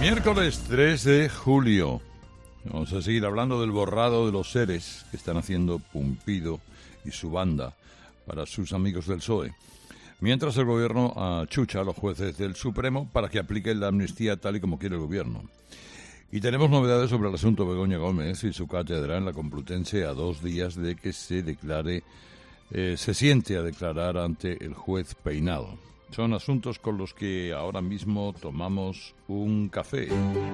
Miércoles 3 de julio. Vamos a seguir hablando del borrado de los seres que están haciendo Pumpido y su banda para sus amigos del PSOE. Mientras el gobierno achucha a los jueces del Supremo para que apliquen la amnistía tal y como quiere el gobierno. Y tenemos novedades sobre el asunto Begoña Gómez y su cátedra en la Complutense a 2 días de que se siente a declarar ante el juez Peinado. Son asuntos con los que ahora mismo tomamos un café.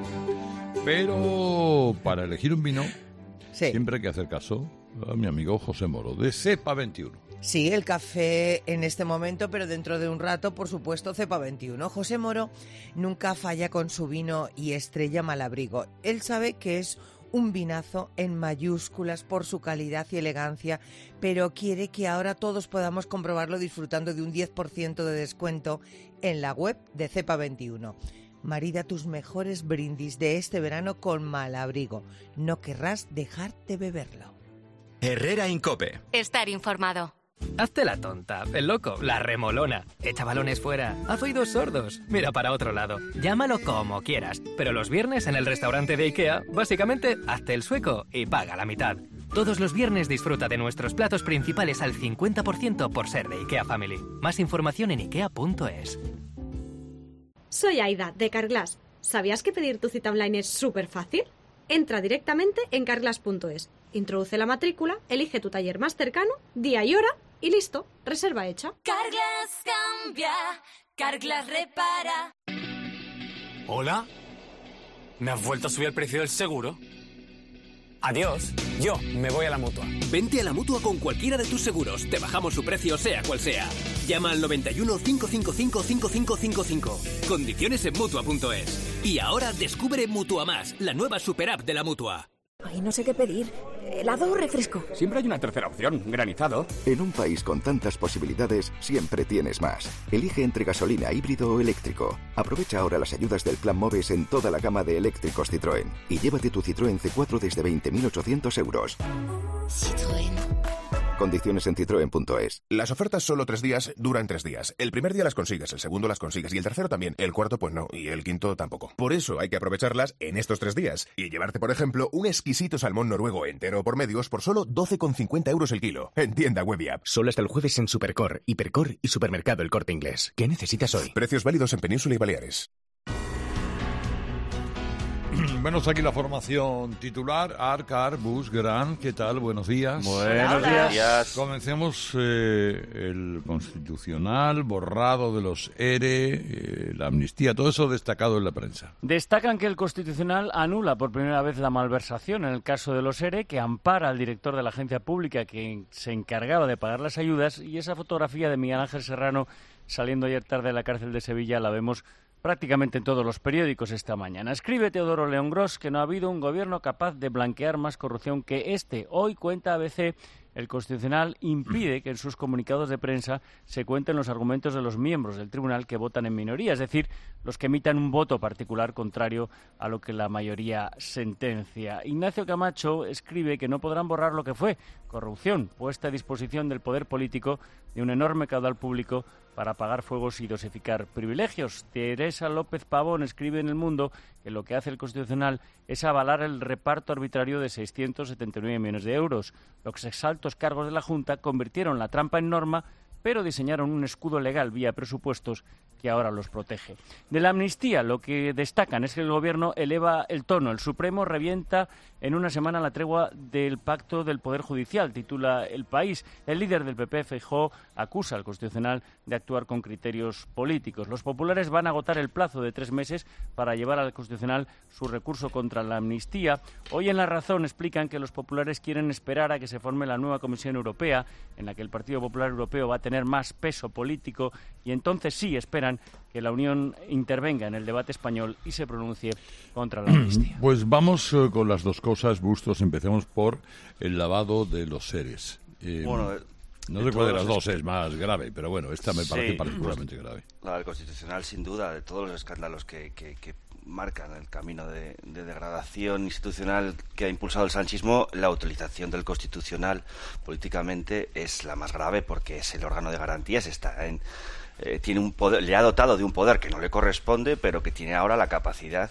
Pero para elegir un vino, siempre hay que hacer caso a mi amigo José Moro, de Cepa 21. Sí, el café en este momento, pero dentro de un rato, por supuesto, Cepa 21. José Moro nunca falla con su vino y Estrella Malabrigo. Él sabe que es un vinazo en mayúsculas por su calidad y elegancia, pero quiere que ahora todos podamos comprobarlo disfrutando de un 10% de descuento en la web de Cepa 21. Marida tus mejores brindis de este verano con Malabrigo. No querrás dejar de beberlo. Herrera Incope. Estar informado. Hazte la tonta, el loco, la remolona. Echa balones fuera, haz oídos sordos, mira para otro lado. Llámalo como quieras, pero los viernes en el restaurante de IKEA, básicamente, hazte el sueco y paga la mitad. Todos los viernes disfruta de nuestros platos principales al 50% por ser de IKEA Family. Más información en ikea.es. Soy Aida, de Carglass. ¿Sabías que pedir tu cita online es súper fácil? Entra directamente en carglass.es, introduce la matrícula, elige tu taller más cercano, día y hora y listo, reserva hecha. Carglass cambia, Carglass repara. ¿Hola? ¿Me has vuelto a subir el precio del seguro? Adiós, yo me voy a la Mutua. Vente a la Mutua con cualquiera de tus seguros. Te bajamos su precio sea cual sea. Llama al 91 555 5555. Condiciones en Mutua.es. Y ahora descubre Mutua Más, la nueva super app de la Mutua. Ay, no sé qué pedir. ¿Helado o refresco? Siempre hay una tercera opción, granizado. En un país con tantas posibilidades, siempre tienes más. Elige entre gasolina, híbrido o eléctrico. Aprovecha ahora las ayudas del Plan MOVES en toda la gama de eléctricos Citroën. Y llévate tu Citroën C4 desde 20.800 euros. Citroën. Condiciones en citroen.es. Las ofertas solo 3 días duran 3 días. El primer día las consigues, el segundo las consigues y el tercero también. El cuarto pues no, y el quinto tampoco. Por eso hay que aprovecharlas en estos 3 días y llevarte, por ejemplo, un exquisito salmón noruego entero por medios por solo 12,50 euros el kilo. En tienda web y app. Solo hasta el jueves en Supercor, Hipercor y Supermercado El Corte Inglés. ¿Qué necesitas hoy? Precios válidos en Península y Baleares. Bueno, aquí la formación titular, Arcar, Bus, Gran, ¿qué tal? Buenos días. Buenos días. Comencemos el constitucional, borrado de los ERE, la amnistía, todo eso destacado en la prensa. Destacan que el Constitucional anula por primera vez la malversación en el caso de los ERE, que ampara al director de la agencia pública que se encargaba de pagar las ayudas, y esa fotografía de Miguel Ángel Serrano saliendo ayer tarde de la cárcel de Sevilla la vemos prácticamente en todos los periódicos esta mañana. Escribe Teodoro León Gros que no ha habido un gobierno capaz de blanquear más corrupción que este. Hoy cuenta ABC, el Constitucional impide que en sus comunicados de prensa se cuenten los argumentos de los miembros del tribunal que votan en minoría, es decir, los que emitan un voto particular contrario a lo que la mayoría sentencia. Ignacio Camacho escribe que no podrán borrar lo que fue corrupción, puesta a disposición del poder político de un enorme caudal público para apagar fuegos y dosificar privilegios. Teresa López Pavón escribe en El Mundo que lo que hace el Constitucional es avalar el reparto arbitrario de 679 millones de euros. Los exaltos cargos de la Junta convirtieron la trampa en norma, pero diseñaron un escudo legal vía presupuestos que ahora los protege. De la amnistía, lo que destacan es que el Gobierno eleva el tono. El Supremo revienta en una semana la tregua del pacto del Poder Judicial, titula El País. El líder del PP, Feijóo, acusa al Constitucional de actuar con criterios políticos. Los populares van a agotar el plazo de 3 meses para llevar al Constitucional su recurso contra la amnistía. Hoy en La Razón explican que los populares quieren esperar a que se forme la nueva Comisión Europea, en la que el Partido Popular Europeo va a tener más peso político, y entonces sí esperan que la Unión intervenga en el debate español y se pronuncie contra la amnistía. Pues vamos con las dos cosas, Bustos. Empecemos por el lavado de los seres. No sé cuál de las dos es más grave, pero bueno, esta me parece particularmente grave. La del Constitucional, sin duda, de todos los escándalos que marcan el camino de degradación institucional que ha impulsado el sanchismo, la utilización del Constitucional políticamente es la más grave, porque es el órgano de garantías, está en tiene un poder, le ha dotado de un poder que no le corresponde, pero que tiene ahora la capacidad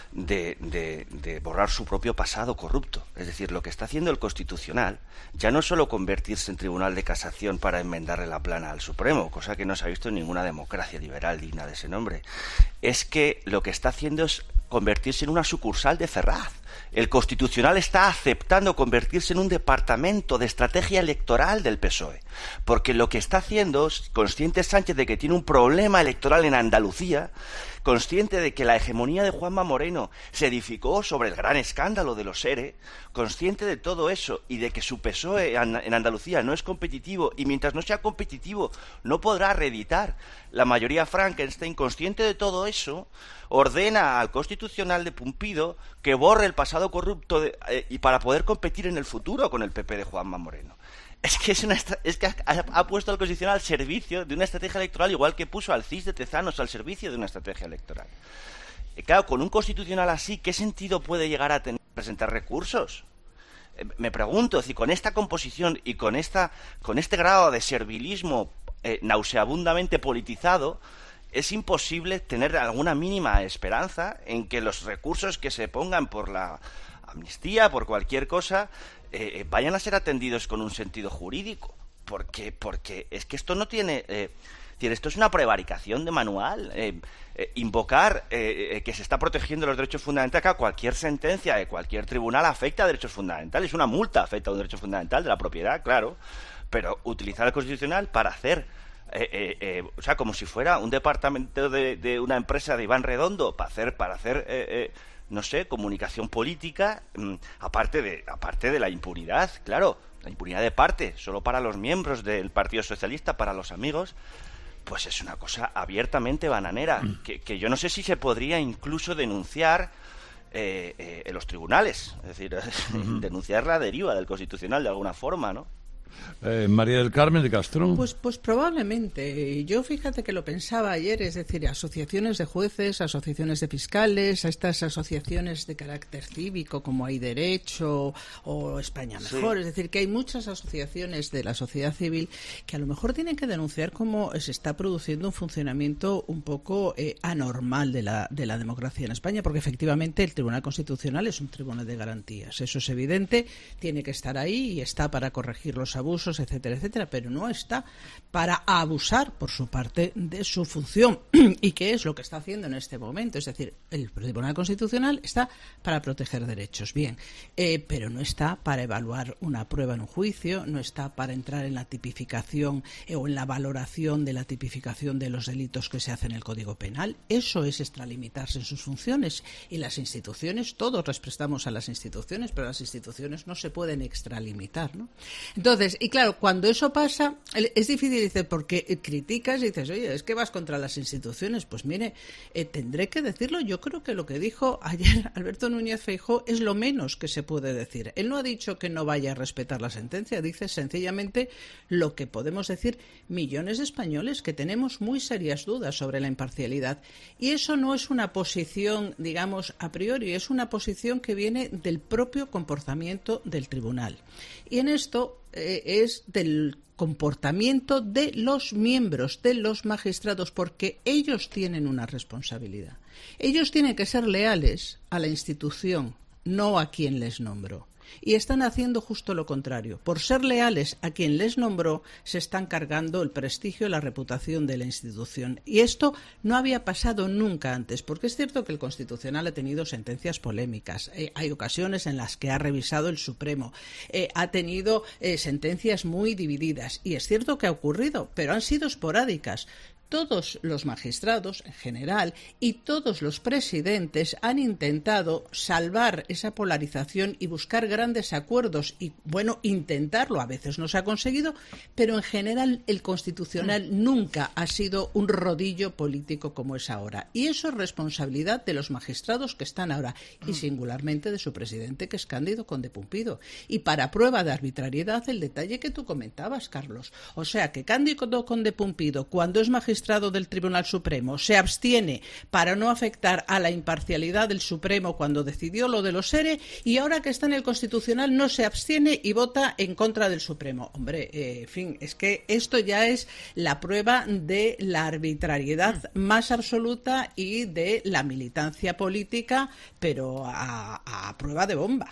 de borrar su propio pasado corrupto. Es decir, lo que está haciendo el Constitucional ya no es solo convertirse en tribunal de casación para enmendarle la plana al Supremo, cosa que no se ha visto en ninguna democracia liberal digna de ese nombre. Es que lo que está haciendo es convertirse en una sucursal de Ferraz. El Constitucional está aceptando convertirse en un departamento de estrategia electoral del PSOE, porque lo que está haciendo, consciente Sánchez de que tiene un problema electoral en Andalucía, consciente de que la hegemonía de Juanma Moreno se edificó sobre el gran escándalo de los ERE, consciente de todo eso y de que su PSOE en Andalucía no es competitivo, y mientras no sea competitivo no podrá reeditar la mayoría Frankenstein, consciente de todo eso, ordena al Constitucional de Pumpido que borre el pasado corrupto y para poder competir en el futuro con el PP de Juanma Moreno. Es que ha puesto al Constitucional al servicio de una estrategia electoral, igual que puso al CIS de Tezanos al servicio de una estrategia electoral. Y claro, con un Constitucional así, ¿qué sentido puede llegar a tener presentar recursos? Me pregunto, si con esta composición y con este grado de servilismo nauseabundamente politizado, es imposible tener alguna mínima esperanza en que los recursos que se pongan por la amnistía, por cualquier cosa, vayan a ser atendidos con un sentido jurídico, porque es que esto no tiene esto es una prevaricación de manual. Invocar que se está protegiendo los derechos fundamentales, que cualquier sentencia de cualquier tribunal afecta a derechos fundamentales, una multa afecta a un derecho fundamental de la propiedad, claro, pero utilizar el Constitucional para hacer o sea, como si fuera un departamento de una empresa de Iván Redondo para hacer no sé, comunicación política, aparte de la impunidad, claro, la impunidad de parte, solo para los miembros del Partido Socialista, para los amigos, pues es una cosa abiertamente bananera, que yo no sé si se podría incluso denunciar en los tribunales, es decir, denunciar la deriva del Constitucional de alguna forma, ¿no? María del Carmen de Castro. Pues probablemente. Yo fíjate que lo pensaba ayer, es decir, asociaciones de jueces, asociaciones de fiscales, a estas asociaciones de carácter cívico como Hay Derecho o España Mejor, sí. Es decir, que hay muchas asociaciones de la sociedad civil que a lo mejor tienen que denunciar cómo se está produciendo un funcionamiento un poco anormal de la democracia en España, porque efectivamente el Tribunal Constitucional es un tribunal de garantías, eso es evidente, tiene que estar ahí y está para corregir los abusos, etcétera, etcétera, pero no está para abusar por su parte de su función. ¿Y qué es lo que está haciendo en este momento? Es decir, el Tribunal Constitucional está para proteger derechos, bien, pero no está para evaluar una prueba en un juicio, no está para entrar en la tipificación o en la valoración de la tipificación de los delitos que se hacen en el Código Penal. Eso es extralimitarse en sus funciones, y las instituciones, todos les prestamos a las instituciones, pero las instituciones no se pueden extralimitar, ¿no? Entonces, y claro, cuando eso pasa, es difícil, dice, porque criticas y dices, oye, es que vas contra las instituciones. Pues mire, tendré que decirlo, yo creo que lo que dijo ayer Alberto Núñez Feijóo es lo menos que se puede decir. Él no ha dicho que no vaya a respetar la sentencia, dice sencillamente lo que podemos decir millones de españoles, que tenemos muy serias dudas sobre la imparcialidad. Y eso no es una posición, digamos, a priori, es una posición que viene del propio comportamiento del tribunal. Y en esto es del comportamiento de los miembros, de los magistrados, porque ellos tienen una responsabilidad. Ellos tienen que ser leales a la institución, no a quien les nombró. Y están haciendo justo lo contrario. Por ser leales a quien les nombró, se están cargando el prestigio y la reputación de la institución. Y esto no había pasado nunca antes, porque es cierto que el Constitucional ha tenido sentencias polémicas. Hay ocasiones en las que ha revisado el Supremo. Ha tenido sentencias muy divididas. Y es cierto que ha ocurrido, pero han sido esporádicas. Todos los magistrados, en general, y todos los presidentes han intentado salvar esa polarización y buscar grandes acuerdos. Y, bueno, intentarlo a veces no se ha conseguido, pero en general el Constitucional nunca ha sido un rodillo político como es ahora. Y eso es responsabilidad de los magistrados que están ahora, y singularmente de su presidente, que es Cándido Conde Pumpido. Y para prueba de arbitrariedad, el detalle que tú comentabas, Carlos. O sea, que Cándido Conde Pumpido, cuando es magistrado magistrado del Tribunal Supremo se abstiene para no afectar a la imparcialidad del Supremo cuando decidió lo de los ERE, y ahora que está en el Constitucional no se abstiene y vota en contra del Supremo. Hombre, en fin, es que esto ya es la prueba de la arbitrariedad más absoluta y de la militancia política, pero a prueba de bomba.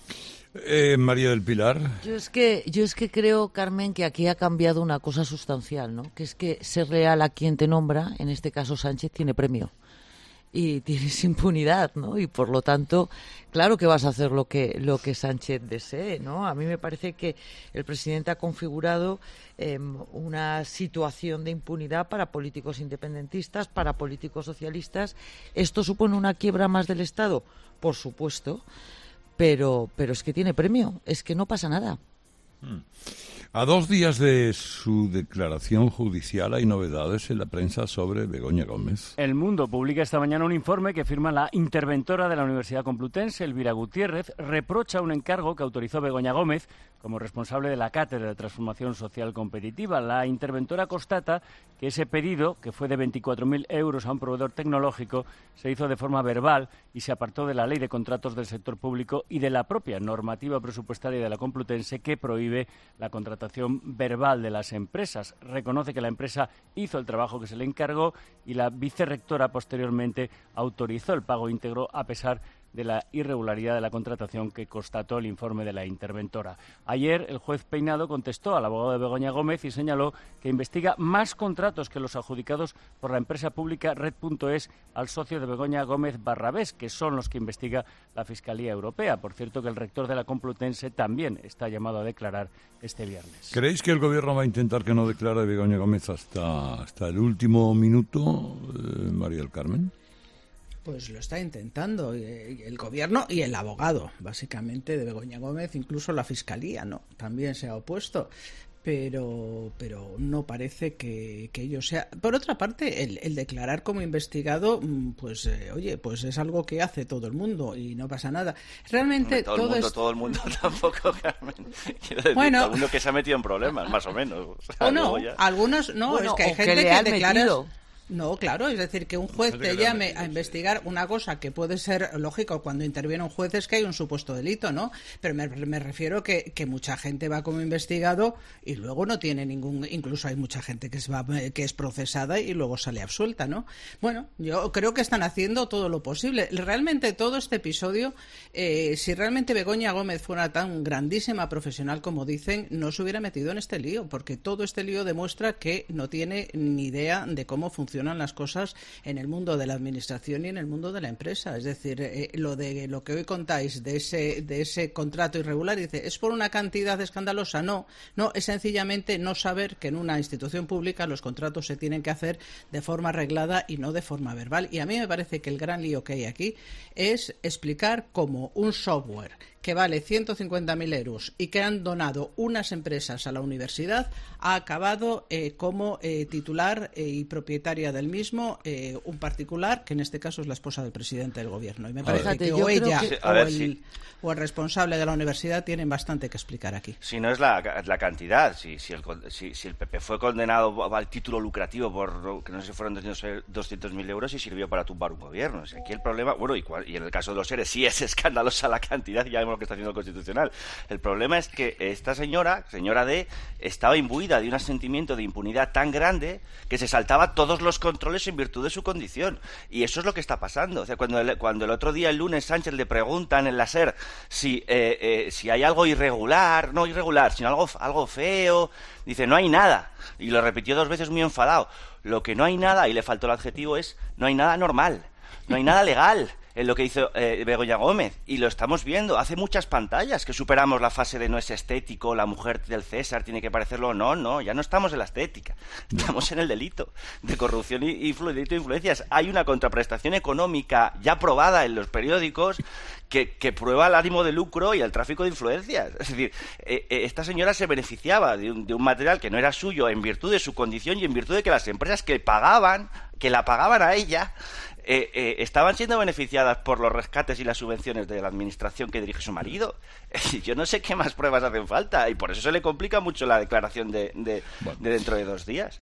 María del Pilar. Yo es que creo, Carmen, que aquí ha cambiado una cosa sustancial, ¿no? Que es que ser leal a quien te nombra, en este caso Sánchez, tiene premio y tienes impunidad, ¿no? Y por lo tanto, claro que vas a hacer lo que Sánchez desee, ¿no? A mí me parece que el presidente ha configurado una situación de impunidad para políticos independentistas, para políticos socialistas. ¿Esto supone una quiebra más del Estado? Por supuesto. Pero es que tiene premio, es que no pasa nada. A 2 días de su declaración judicial hay novedades en la prensa sobre Begoña Gómez. El Mundo publica esta mañana un informe que firma la interventora de la Universidad Complutense, Elvira Gutiérrez, reprocha un encargo que autorizó Begoña Gómez como responsable de la Cátedra de Transformación Social Competitiva. La interventora constata que ese pedido, que fue de 24.000 euros a un proveedor tecnológico, se hizo de forma verbal y se apartó de la Ley de Contratos del Sector Público y de la propia normativa presupuestaria de la Complutense, que prohíbe la contratación verbal de las empresas. Reconoce que la empresa hizo el trabajo que se le encargó y la vicerrectora posteriormente autorizó el pago íntegro a pesar de la irregularidad de la contratación que constató el informe de la interventora. Ayer el juez Peinado contestó al abogado de Begoña Gómez y señaló que investiga más contratos que los adjudicados por la empresa pública Red.es al socio de Begoña Gómez Barrabés, que son los que investiga la Fiscalía Europea. Por cierto, que el rector de la Complutense también está llamado a declarar este viernes. ¿Creéis que el gobierno va a intentar que no declare Begoña Gómez hasta el último minuto, María del Carmen? Pues lo está intentando el gobierno y el abogado, básicamente, de Begoña Gómez, incluso la Fiscalía, ¿no? También se ha opuesto. Pero no parece que ello sea. Por otra parte, el declarar como investigado, pues oye, pues es algo que hace todo el mundo y no pasa nada. Realmente todo el mundo tampoco, Carmen. Quiero decir, todo el mundo que se ha metido en problemas, más o menos. O no, algunos no, bueno, es que hay gente que declara. No, claro, es decir, que un juez te llame a investigar una cosa que puede ser lógico cuando interviene un juez, es que hay un supuesto delito, ¿no? Pero me refiero que mucha gente va como investigado y luego no tiene ningún... Incluso hay mucha gente que es procesada y luego sale absuelta, ¿no? Bueno, yo creo que están haciendo todo lo posible. Realmente todo este episodio, si realmente Begoña Gómez fuera tan grandísima profesional como dicen, no se hubiera metido en este lío, porque todo este lío demuestra que no tiene ni idea de cómo funcionan las cosas en el mundo de la administración y en el mundo de la empresa. Es decir, lo que hoy contáis de ese contrato irregular, dice, ¿es por una cantidad escandalosa? No, es sencillamente no saber que en una institución pública los contratos se tienen que hacer de forma arreglada y no de forma verbal. Y a mí me parece que el gran lío que hay aquí es explicar cómo un software que vale 150.000 euros y que han donado unas empresas a la universidad ha acabado como titular y propietaria del mismo un particular, que en este caso es la esposa del presidente del gobierno. Y me parece que o ella o el responsable de la universidad tienen bastante que explicar aquí. Si no es la cantidad, si el PP fue condenado al título lucrativo por, que no sé si fueron 200.000 euros y sirvió para tumbar un gobierno. O sea, aquí el problema, bueno, y en el caso de los seres sí es escandalosa la cantidad, ya vemos lo que está haciendo el Constitucional. El problema es que esta señora D, estaba imbuida de un sentimiento de impunidad tan grande que se saltaba todos los controles en virtud de su condición. Y eso es lo que está pasando. O sea, cuando el otro día, el lunes, Sánchez le preguntan en la SER si hay algo irregular, no irregular, sino algo feo, dice, no hay nada. Y lo repitió 2 veces muy enfadado. Lo que no hay nada, y le faltó el adjetivo, es no hay nada normal, no hay nada legal en lo que hizo Begoña Gómez, y lo estamos viendo. Hace muchas pantallas que superamos la fase de no es estético, la mujer del César tiene que parecerlo. No, ya no estamos en la estética, estamos en el delito de corrupción y delito de influencias. Hay una contraprestación económica ya probada en los periódicos que prueba el ánimo de lucro y el tráfico de influencias. Es decir, esta señora se beneficiaba de un material que no era suyo en virtud de su condición y en virtud de que las empresas que la pagaban a ella, estaban siendo beneficiadas por los rescates y las subvenciones de la administración que dirige su marido. Yo no sé qué más pruebas hacen falta, y por eso se le complica mucho la declaración de dentro de 2 días.